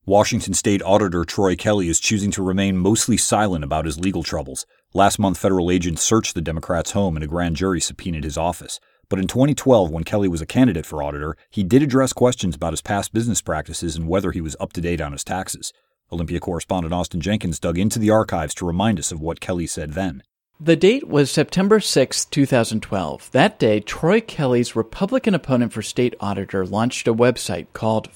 Washington State Auditor Troy Kelly is choosing to remain mostly silent about his legal troubles. Last month, federal agents searched the Democrat's home and a grand jury subpoenaed his office. But in 2012, when Kelly was a candidate for auditor, he did address questions about his past business practices and whether he was up to date on his taxes. Olympia correspondent Austin Jenkins dug into the archives to remind us of what Kelly said then. The date was September 6, 2012. That day, Troy Kelly's Republican opponent for state auditor launched a website called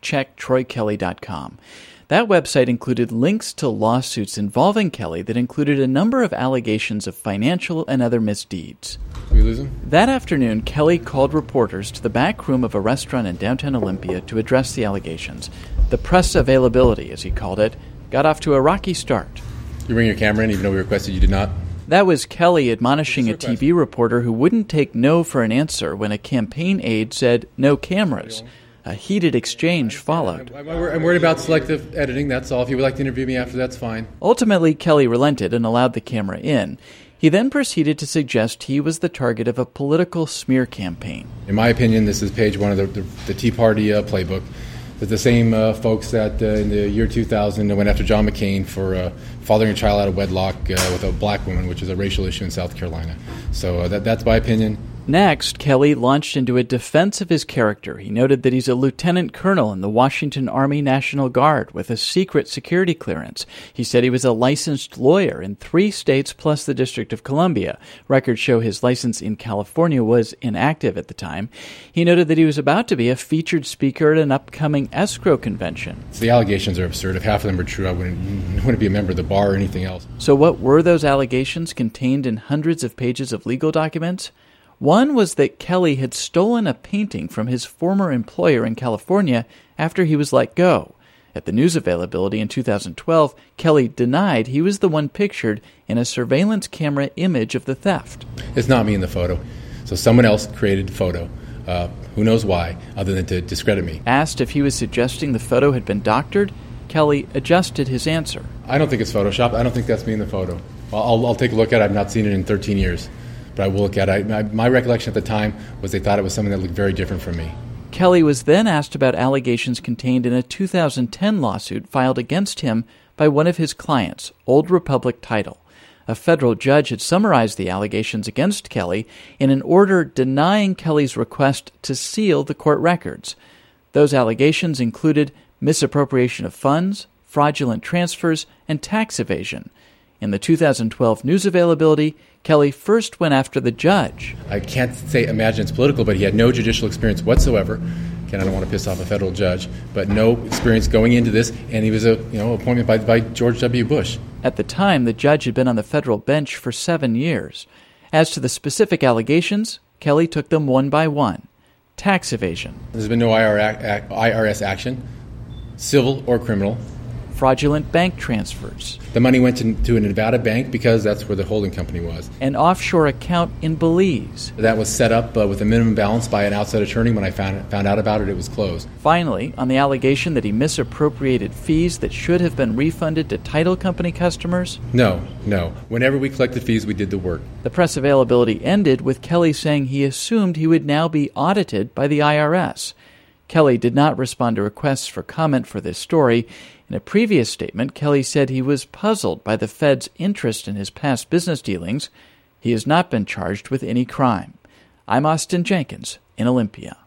factchecktroykelly.com. That website included links to lawsuits involving Kelly that included a number of allegations of financial and other misdeeds. We lose him? That afternoon, Kelly called reporters to the back room of a restaurant in downtown Olympia to address the allegations. The press availability, as he called it, got off to a rocky start. You bring your camera in even though we requested you did not? That was Kelly admonishing a TV reporter who wouldn't take no for an answer when a campaign aide said, "No cameras." A heated exchange followed. I'm worried about selective editing, that's all. If you would like to interview me after, that's fine. Ultimately, Kelly relented and allowed the camera in. He then proceeded to suggest he was the target of a political smear campaign. In my opinion, this is page one of the Tea Party playbook. The same folks that in the year 2000 went after John McCain for fathering a child out of wedlock with a black woman, which is a racial issue in South Carolina. So that's my opinion. Next, Kelly launched into a defense of his character. He noted that he's a lieutenant colonel in the Washington Army National Guard with a secret security clearance. He said he was a licensed lawyer in 3 states plus the District of Columbia. Records show his license in California was inactive at the time. He noted that he was about to be a featured speaker at an upcoming escrow convention. So the allegations are absurd. If half of them were true, I wouldn't be a member of the bar or anything else. So what were those allegations contained in hundreds of pages of legal documents? One was that Kelly had stolen a painting from his former employer in California after he was let go. At the news availability in 2012, Kelly denied he was the one pictured in a surveillance camera image of the theft. It's not me in the photo. So someone else created the photo. Who knows why, other than to discredit me. Asked if he was suggesting the photo had been doctored, Kelly adjusted his answer. I don't think it's Photoshopped. I don't think that's me in the photo. I'll take a look at it. I've not seen it in 13 years. But I will look at it. My recollection at the time was they thought it was something that looked very different from me. Kelly was then asked about allegations contained in a 2010 lawsuit filed against him by one of his clients, Old Republic Title. A federal judge had summarized the allegations against Kelly in an order denying Kelly's request to seal the court records. Those allegations included misappropriation of funds, fraudulent transfers, and tax evasion. In the 2012 news availability, Kelly first went after the judge. I can't imagine it's political, but he had no judicial experience whatsoever. Again, I don't want to piss off a federal judge, but no experience going into this, and he was appointed by George W. Bush. At the time, the judge had been on the federal bench for 7 years. As to the specific allegations, Kelly took them one by one. Tax evasion. There's been no IRS action, civil or criminal. Fraudulent bank transfers. The money went to a Nevada bank because that's where the holding company was. An offshore account in Belize. That was set up with a minimum balance by an outside attorney. When I found out about it, it was closed. Finally, on the allegation that he misappropriated fees that should have been refunded to title company customers. No. Whenever we collected fees, we did the work. The press availability ended with Kelly saying he assumed he would now be audited by the IRS. Kelly did not respond to requests for comment for this story. In a previous statement, Kelly said he was puzzled by the Fed's interest in his past business dealings. He has not been charged with any crime. I'm Austin Jenkins in Olympia.